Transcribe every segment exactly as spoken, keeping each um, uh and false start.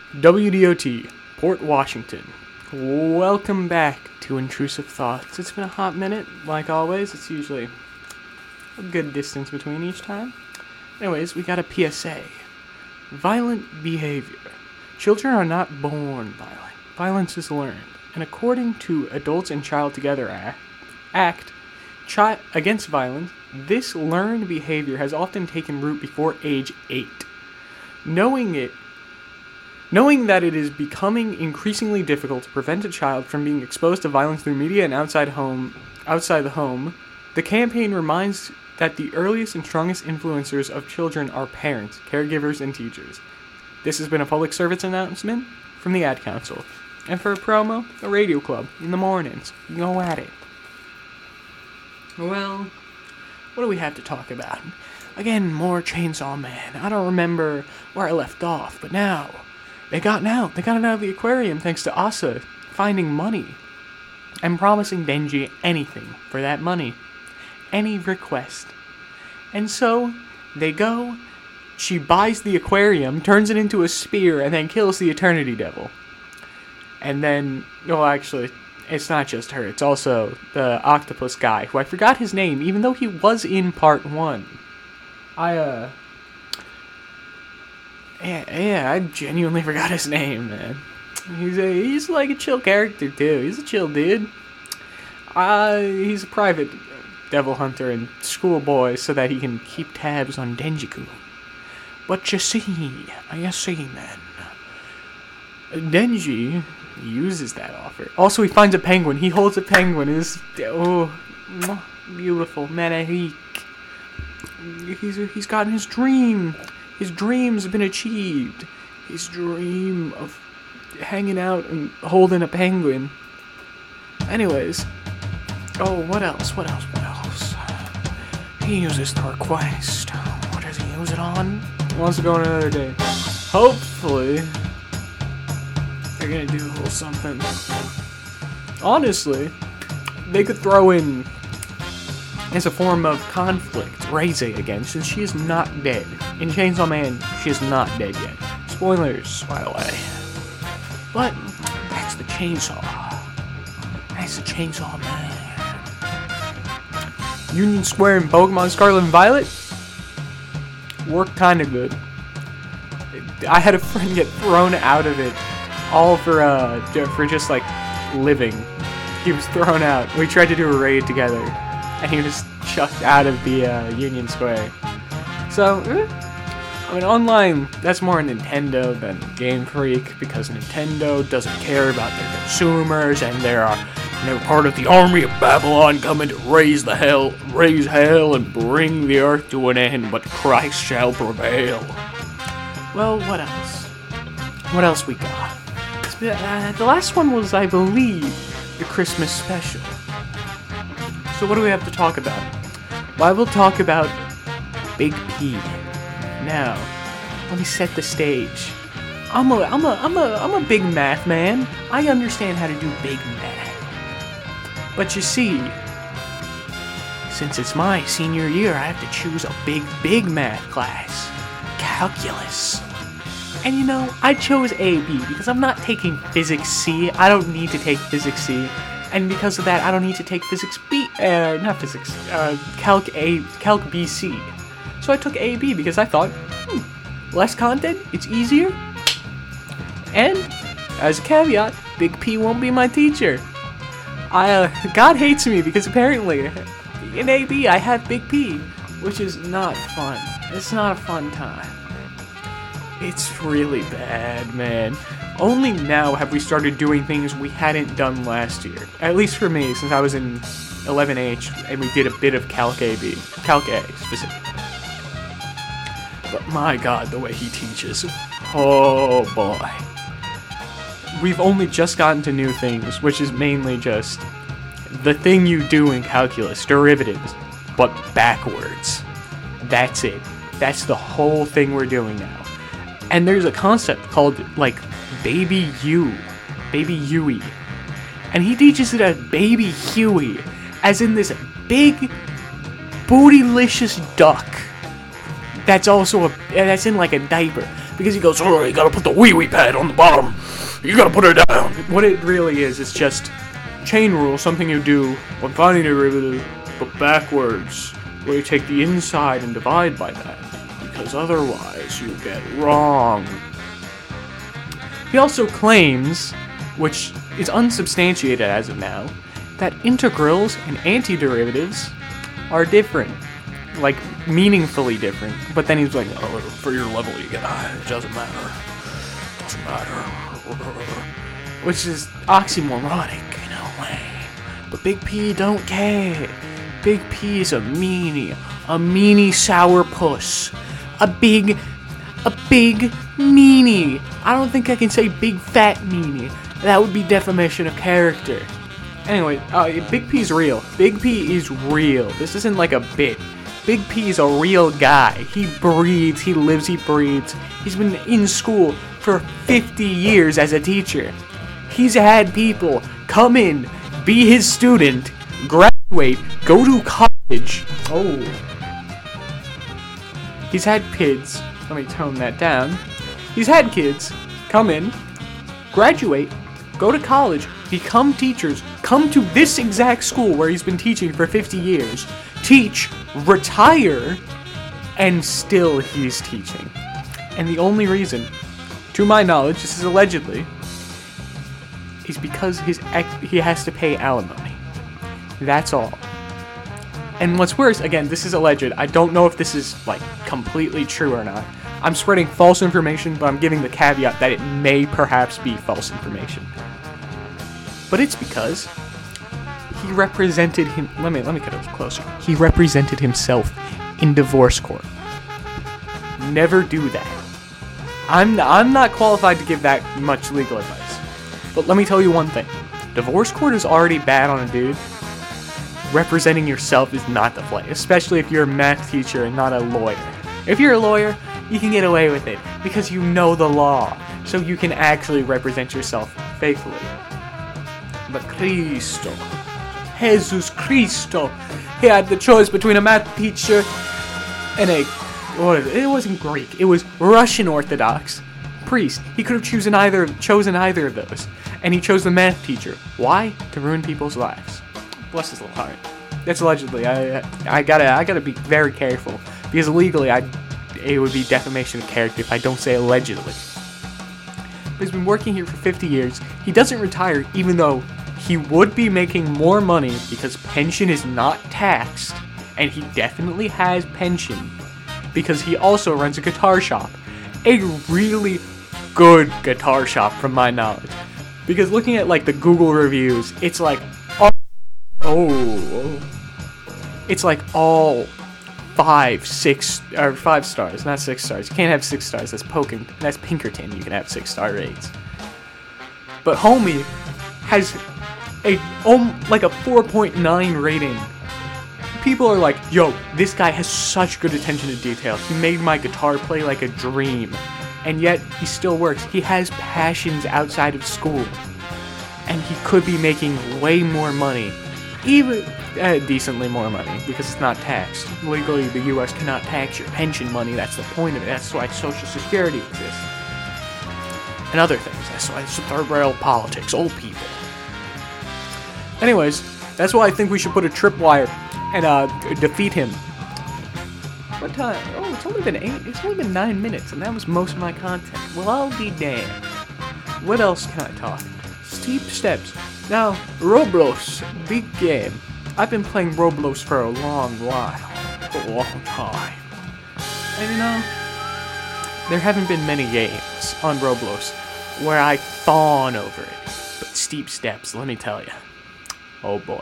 W D O T, Port Washington. Welcome back to Intrusive Thoughts. It's been a hot minute, like always. It's usually a good distance between each time. Anyways, we got a P S A. Violent behavior. Children are not born violent. Violence is learned. And according to Adults and Child Together Act, Act chi- Against Violence, this learned behavior has often taken root before age eight. Knowing it Knowing that it is becoming increasingly difficult to prevent a child from being exposed to violence through media and outside home, outside the home, the campaign reminds that the earliest and strongest influencers of children are parents, caregivers, and teachers. This has been a public service announcement from the Ad Council. And for a promo, a radio club in the mornings. Go at it. Well, what do we have to talk about? Again, more Chainsaw Man. I don't remember where I left off, but now They got out. They got it out of the aquarium thanks to Asa finding money and promising Denji anything for that money. Any request. And so, they go, she buys the aquarium, turns it into a spear, and then kills the Eternity Devil. And then, well actually, it's not just her, it's also the octopus guy, who I forgot his name, even though he was in part one. I, uh... Yeah, yeah, I genuinely forgot his name, man. He's a, he's like a chill character, too. He's a chill dude. Uh, he's a private devil hunter and schoolboy so that he can keep tabs on Denjiku. But you see, I see, man. Denji uses that offer. Also, he finds a penguin. He holds a penguin. It's, oh, beautiful. Magnifique. He's, he's gotten his dream. His dreams have been achieved. His dream of hanging out and holding a penguin. Anyways. Oh, what else? What else? What else? He uses the request. What does he use it on? He wants to go on another day. Hopefully, they're gonna do a little something. Honestly, they could throw in, as a form of conflict, Reze again, since she is not dead. In Chainsaw Man, she is not dead yet. Spoilers, by the way. But, that's the chainsaw. That's the Chainsaw Man. Union Square and Pokemon Scarlet and Violet worked kinda good. I had a friend get thrown out of it, all for, uh, for just, like, living. He was thrown out. We tried to do a raid together, and he was chucked out of the uh, Union Square. So, eh, I mean, online, that's more Nintendo than Game Freak, because Nintendo doesn't care about their consumers, and they are they're part of the army of Babylon coming to raise the hell, raise hell, and bring the earth to an end. But Christ shall prevail. Well, what else? What else we got? Uh, the last one was, I believe, the Christmas special. So what do we have to talk about? Well, I will talk about Big P. Now, let me set the stage. I'm a, I'm a, I'm a, I'm a big math man. I understand how to do big math. But you see, since it's my senior year, I have to choose a big, big math class. Calculus. And you know, I chose A B because I'm not taking Physics C. I don't need to take Physics C. And because of that, I don't need to take Physics B, uh, not Physics, uh, Calc A, Calc B C. So I took A B because I thought, hmm, less content, it's easier. And, as a caveat, Big P won't be my teacher. I, uh, God hates me because apparently, in A B I have Big P, which is not fun. It's not a fun time. It's really bad, man. Only now have we started doing things we hadn't done last year. At least for me, since I was in eleven H, and we did a bit of Calc A B. Calc A, specifically. But my god, the way he teaches. Oh boy. We've only just gotten to new things, which is mainly just the thing you do in calculus, derivatives, but backwards. That's it. That's the whole thing we're doing now. And there's a concept called, like, Baby U. Baby Huey. And he teaches it as Baby Huey, as in this big, bootylicious duck that's also a, that's in like a diaper. because he goes, oh, you gotta put the wee-wee pad on the bottom. You gotta put it down. What it really is, is just chain rule, something you do when finding a derivative, but backwards, where you take the inside and divide by that, because otherwise you get wrong. He also claims, which is unsubstantiated as of now, that integrals and antiderivatives are different. Like, meaningfully different. But then he's like, oh, for your level you get high, it doesn't matter. It doesn't matter. Which is oxymoronic in a way. But Big P don't care. Big P is a meanie. A meanie sourpuss. A big, a big meanie. I don't think I can say big fat meanie. That would be defamation of character. Anyway, uh, Big P's real. Big P is real. This isn't like a bit. Big P is a real guy. He breathes, he lives, he breathes. He's been in school for fifty years as a teacher. He's had people come in, be his student, graduate, go to college. Oh. He's had kids. Let me tone that down. He's had kids come in, graduate, go to college, become teachers, come to this exact school where he's been teaching for fifty years, teach, retire, and still he's teaching. And the only reason, to my knowledge, this is allegedly, is because his ex- he has to pay alimony. That's all. And what's worse, again, this is alleged. I don't know if this is, like, completely true or not. I'm spreading false information, but I'm giving the caveat that it may perhaps be false information. But it's because he represented him. Let me let me get a little closer. He represented himself in divorce court. Never do that. I'm I'm not qualified to give that much legal advice. But let me tell you one thing: divorce court is already bad on a dude. Representing yourself is not the play, especially if you're a math teacher and not a lawyer. If you're a lawyer, you can get away with it because you know the law, so you can actually represent yourself faithfully. But Cristo, Jesus Cristo, he had the choice between a math teacher and a, what is it? It wasn't Greek, it was Russian Orthodox priest. He could have chosen either, chosen either of those, and he chose the math teacher. Why? To ruin people's lives. Bless his little heart. That's allegedly. I, I gotta, I gotta be very careful because legally, I, it would be defamation of character if I don't say allegedly. But he's been working here for fifty years. He doesn't retire, even though he would be making more money because pension is not taxed, and he definitely has pension because he also runs a guitar shop. A really good guitar shop from my knowledge. Because looking at like the Google reviews, it's like all, oh, it's like all five, six, or five stars, not six stars. You can't have six stars, that's Poking, that's Pinkerton, you can have six star rates. But Homie has a um, like a four point nine rating. People are like, yo, this guy has such good attention to detail. He made my guitar play like a dream. And yet, he still works. He has passions outside of school. And he could be making way more money. Even, uh, decently more money, because it's not taxed. Legally, the U S cannot tax your pension money. That's the point of it. That's why Social Security exists. And other things. That's why it's third rail politics. Old people. Anyways, that's why I think we should put a tripwire and uh, defeat him. What time? Oh, it's only been eight. It's only been nine minutes, and that was most of my content. Well, I'll be damned. What else can I talk? Steep steps. Now, Roblox, big game. I've been playing Roblox for a long while, a long time. And you know, there haven't been many games on Roblox where I fawn over it. But Steep Steps, let me tell you. Oh boy.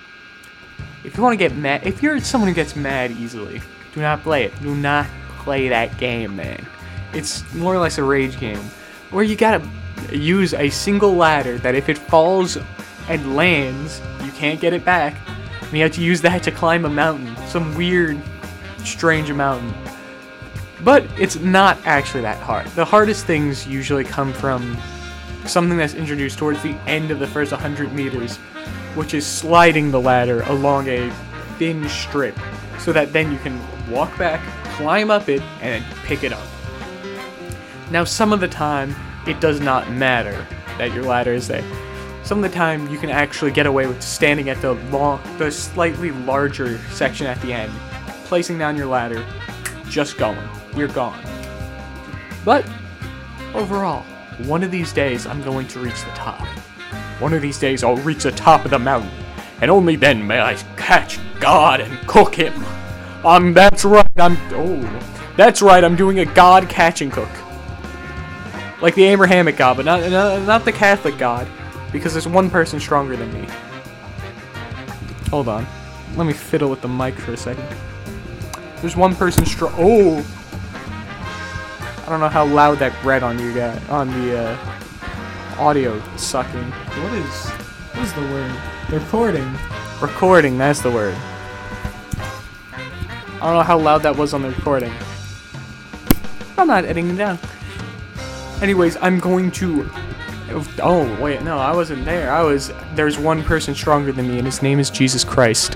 If you want to get mad, if you're someone who gets mad easily, do not play it. Do not play that game, man. It's more or less a rage game where you gotta use a single ladder that if it falls and lands, you can't get it back. And you have to use that to climb a mountain. Some weird, strange mountain. But it's not actually that hard. The hardest things usually come from something that's introduced towards the end of the first one hundred meters, which is sliding the ladder along a thin strip so that then you can walk back, climb up it, and then pick it up. Now, some of the time, it does not matter that your ladder is there. Some of the time, you can actually get away with standing at the long, the slightly larger section at the end, placing down your ladder, just going. You're gone. But, overall, one of these days, I'm going to reach the top. One of these days, I'll reach the top of the mountain, and only then may I catch God and cook him. Um, that's right, I'm, oh, that's right, I'm doing a God catch and cook. Like the Abrahamic God, but not, not, not the Catholic God. Because there's one person stronger than me. Hold on. Let me fiddle with the mic for a second. There's one person strong. Oh! I don't know how loud that read on you guys, on the uh, audio sucking. What is, what is the word? Recording. Recording, that's the word. I don't know how loud that was on the recording. I'm not editing it down. Anyways, I'm going to... Oh, wait, no, I wasn't there. I was... There's one person stronger than me, and his name is Jesus Christ.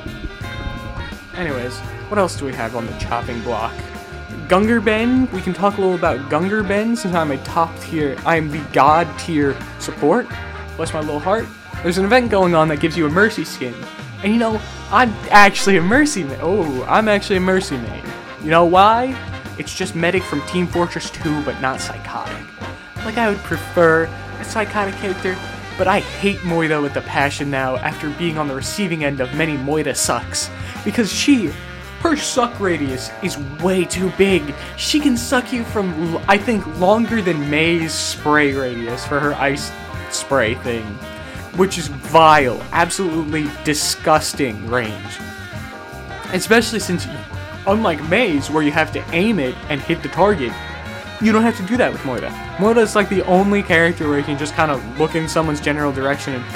Anyways, what else do we have on the chopping block? Gungar Ben. We can talk a little about Gungar Ben, since I'm a top tier... I'm the God tier support. Bless my little heart. There's an event going on that gives you a Mercy skin. And you know, I'm actually a Mercy main. Oh, I'm actually a Mercy main. You know why? It's just Medic from Team Fortress two, but not Psychotic. Like, I would prefer a Psychotic character, but I hate Moira with a passion now after being on the receiving end of many Moira sucks. Because she, her suck radius is way too big. She can suck you from, I think, longer than May's spray radius for her ice spray thing. Which is vile, absolutely disgusting range. Especially since, unlike May's, where you have to aim it and hit the target, you don't have to do that with Moira. Moira is like the only character where you can just kind of look in someone's general direction and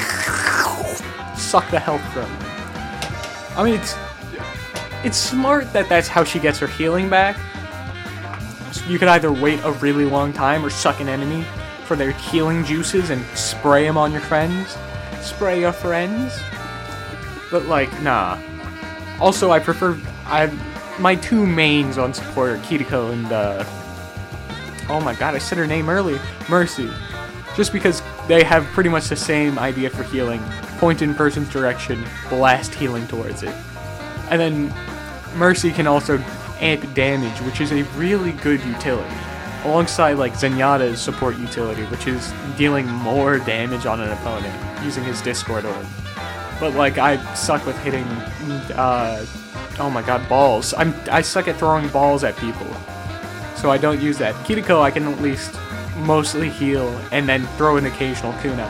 suck the health from them. I mean, it's it's smart that that's how she gets her healing back. So you could either wait a really long time or suck an enemy for their healing juices and spray them on your friends. Spray your friends. But like, nah. Also, I prefer... I my two mains on support are Kiriko and, uh... oh my god, I said her name earlier. Mercy. Just because they have pretty much the same idea for healing. Point in person's direction, blast healing towards it. And then Mercy can also amp damage, which is a really good utility. Alongside like Zenyatta's support utility, which is dealing more damage on an opponent using his Discord orb. But like, I suck with hitting, uh, oh my god, balls. I'm I suck at throwing balls at people. So I don't use that. Kiriko I can at least mostly heal and then throw an occasional kunai.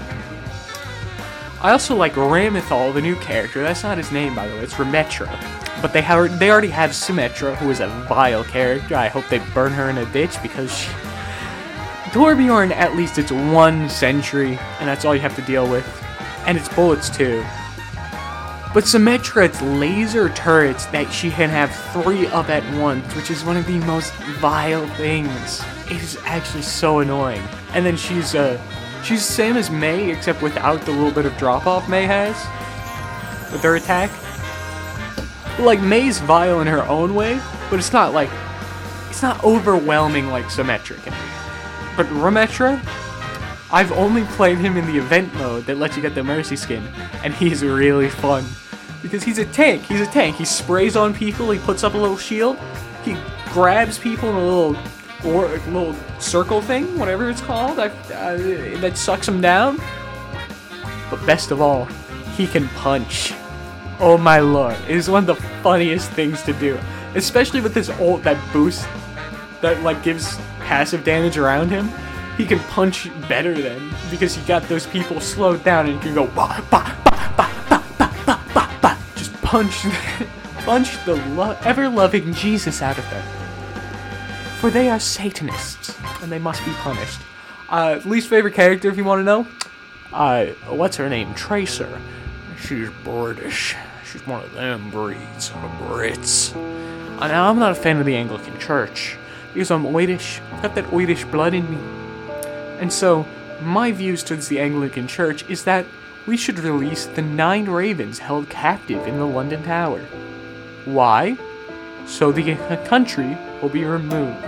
I also like Ramithal, the new character. That's not his name, by the way. It's Rametra. But they have, they already have Symmetra, who is a vile character. I hope they burn her in a ditch because she... Torbjorn, at least it's one sentry, and that's all you have to deal with. And it's bullets too. But Symmetra, it's laser turrets that she can have three up at once, which is one of the most vile things. It is actually so annoying. And then she's uh, she's the same as Mei, except without the little bit of drop-off Mei has with her attack. Like, May's vile in her own way, but it's not like, it's not overwhelming like Symmetra can be. But Rametra, I've only played him in the event mode that lets you get the Mercy skin, and he's really fun. Because he's a tank, he's a tank. He sprays on people, he puts up a little shield, he grabs people in a little, or a little circle thing, whatever it's called, I, uh, that sucks them down. But best of all, he can punch. Oh my lord, it is one of the funniest things to do. Especially with this ult that boost, that like gives passive damage around him. He can punch better then, because he got those people slowed down and you can go bah, bah, bah, bah, bah, bah, bah, bah, bah. Just punch, punch the lo ever-loving Jesus out of them. For they are Satanists, and they must be punished. Uh, least favorite character, if you want to know? Uh, what's her name? Tracer. She's British. She's one of them breeds, Brits. Uh, now, I'm not a fan of the Anglican Church, because I'm Irish. I've got that Irish blood in me. And so, my views towards the Anglican Church is that we should release the nine ravens held captive in the London Tower. Why? So the country will be removed.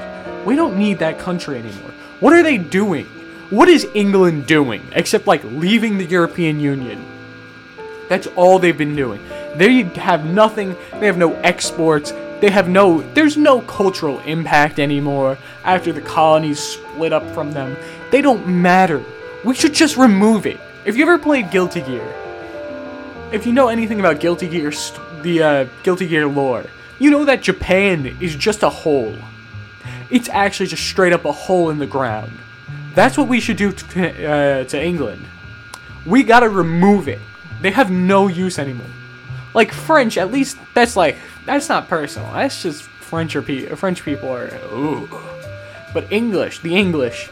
We don't need that country anymore. What are they doing? What is England doing except like leaving the European Union? That's all they've been doing. They have nothing. They have no exports. They have no, there's no cultural impact anymore after the colonies split up from them. They don't matter. We should just remove it. If you ever played Guilty Gear, if you know anything about Guilty Gear, the uh, Guilty Gear lore, you know that Japan is just a hole. It's actually just straight up a hole in the ground. That's what we should do to, uh, to England. We gotta remove it. They have no use anymore. Like French, at least that's like, that's not personal. That's just French or pe French people are, ooh. But English, the English,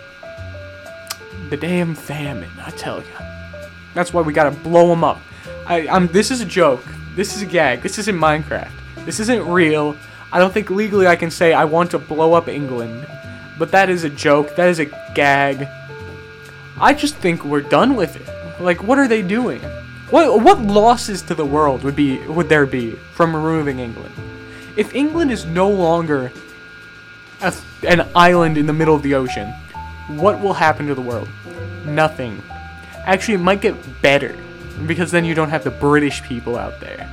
the damn famine, I tell you. That's why we gotta blow them up. I, I'm. This is a joke. This is a gag. This isn't Minecraft. This isn't real. I don't think legally I can say I want to blow up England. But that is a joke. That is a gag. I just think we're done with it. Like, what are they doing? What what losses to the world would be would there be from removing England? If England is no longer a, an island in the middle of the ocean, what will happen to the world? Nothing. Actually, it might get better, because then you don't have the British people out there.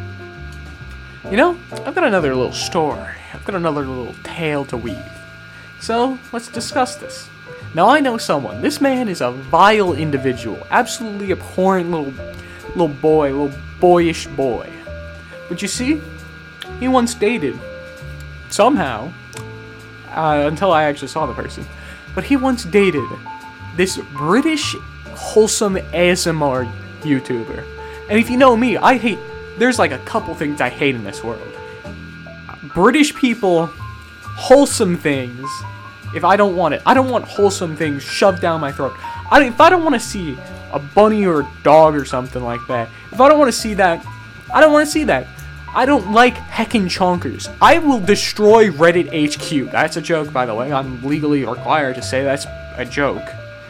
You know, I've got another little story. I've got another little tale to weave. So, let's discuss this. Now, I know someone. This man is a vile individual. Absolutely abhorrent little, little boy, little boyish boy. But you see, he once dated, somehow, uh, until I actually saw the person, but he once dated this British wholesome A S M R YouTuber. And if you know me, I hate, there's like a couple things I hate in this world. British people, wholesome things, if I don't want it. I don't want wholesome things shoved down my throat. I don't, if I don't want to see a bunny or a dog or something like that, if I don't want to see that, I don't want to see that. I don't like heckin' chonkers. I will destroy Reddit H Q. That's a joke, by the way. I'm legally required to say that's a joke.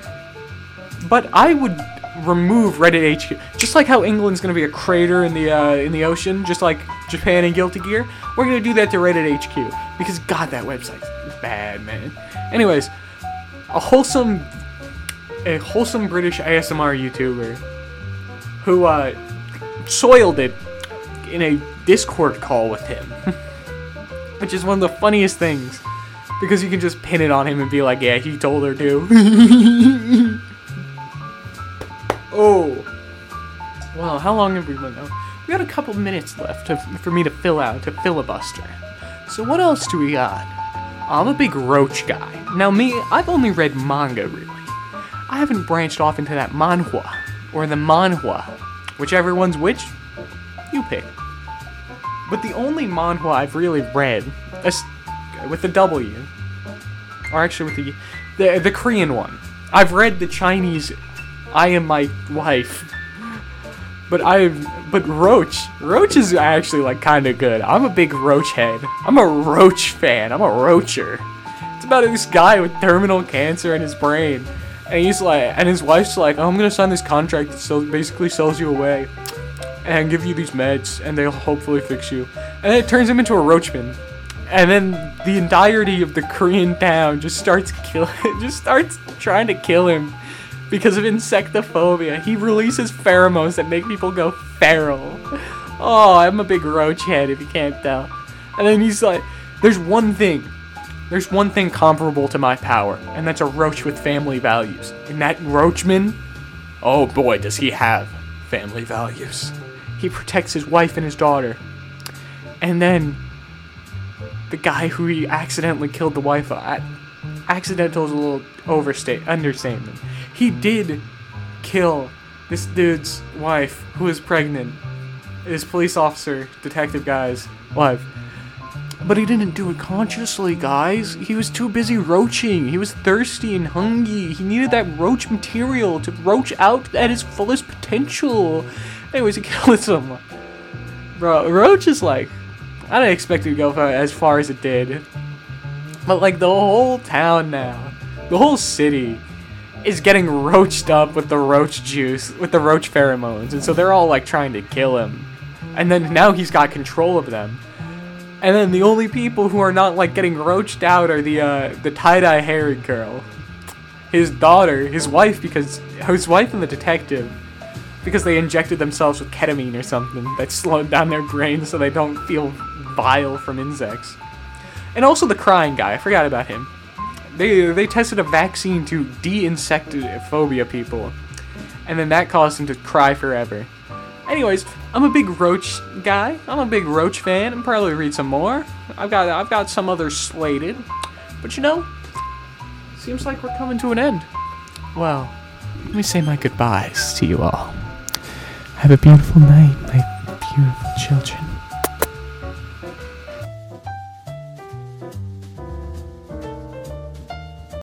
But I would remove Reddit H Q. Just like how England's going to be a crater in the uh, in the ocean, just like Japan and Guilty Gear, we're going to do that to Reddit H Q. Because, God, that website's bad, man. Anyways, a wholesome, a wholesome British A S M R YouTuber who uh, soiled it in a Discord call with him. Which is one of the funniest things. Because you can just pin it on him and be like, yeah, he told her to. Oh. Well, how long have we been now? We got a couple minutes left to, for me to fill out, to filibuster. So what else do we got? I'm a big Roach guy. Now me, I've only read manga, really. I haven't branched off into that manhwa, or the manhwa. Whichever one's which, you pick. But the only manhwa I've really read, with the W, or actually with the, the, the Korean one. I've read the Chinese I Am My Wife. But I've, but Roach, Roach is actually like kind of good. I'm a big Roach head. I'm a Roach fan. I'm a Roacher. It's about this guy with terminal cancer in his brain, and he's like, and his wife's like, oh, I'm gonna sign this contract that sells, basically sells you away, and give you these meds, and they'll hopefully fix you. And then it turns him into a Roachman, and then the entirety of the Korean town just starts kill, just starts trying to kill him. Because of insectophobia. He releases pheromones that make people go feral. Oh, I'm a big Roach head if you can't tell. And then he's like, there's one thing. There's one thing comparable to my power. And that's a Roach with family values. And that Roachman, oh boy, does he have family values. He protects his wife and his daughter. And then the guy who he accidentally killed the wife at, accidental is a little overstate, understatement. He did kill this dude's wife, who is pregnant. His police officer, detective guy's wife. But he didn't do it consciously, guys. He was too busy roaching. He was thirsty and hungry. He needed that roach material to roach out at his fullest potential. Anyways, he killed someone. Bro, Roach is like, I didn't expect it to go as far as it did. But like the whole town now, the whole city is getting roached up with the roach juice, with the roach pheromones. And so they're all like trying to kill him. And then now he's got control of them. And then the only people who are not like getting roached out are the uh, the tie-dye haired girl, his daughter, his wife, because his wife and the detective, because they injected themselves with ketamine or something that slowed down their brains so they don't feel vile from insects. And also the crying guy, I forgot about him. They they tested a vaccine to de-insectophobia people, and then that caused him to cry forever. Anyways, I'm a big Roach guy. I'm a big Roach fan. I'll probably read some more. I've got I've got some others slated, but you know, seems like we're coming to an end. Well, let me say my goodbyes to you all. Have a beautiful night, my beautiful children.